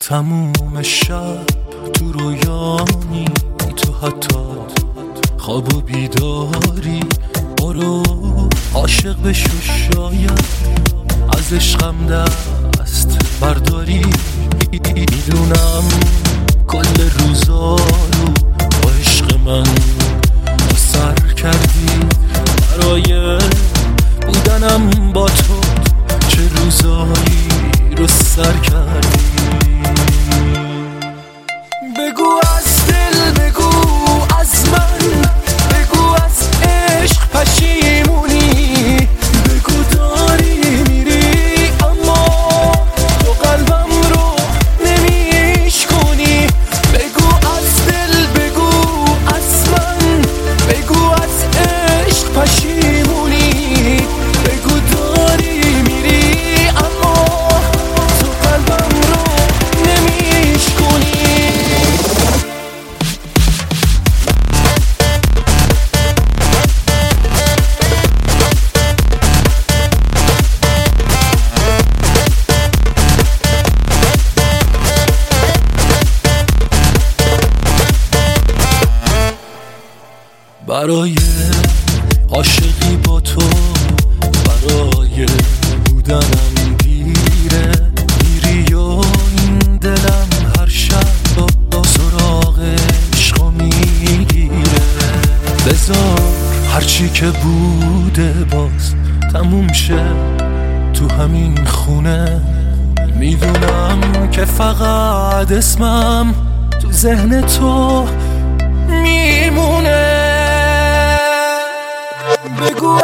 تموم شب تو رویانی، تو حتی خواب و بیداری. برو عاشق بشو، شاید از عشقم دست برداری. میدونم کل روزا رو با عشق من سر کردی. برای بودنم با تو چه روزایی رو سر کردی. بگو از دل، بگو از من، بگو از عشق پشیمونی. بگو داری میری اما تو قلبم رو نمیشکنی. بگو از دل، بگو از من، بگو از عشق پشیمونی. بگو داری میری اما تو قلبم رو نمیشکنی. برای عاشقی با تو، برای بودنم دیره میری و این دلم هر شب با سراغ عشق میگیره. بذار هرچی که بوده باز تموم شه تو همین خونه. میدونم که فقط اسمم تو ذهن تو میمونه. بگو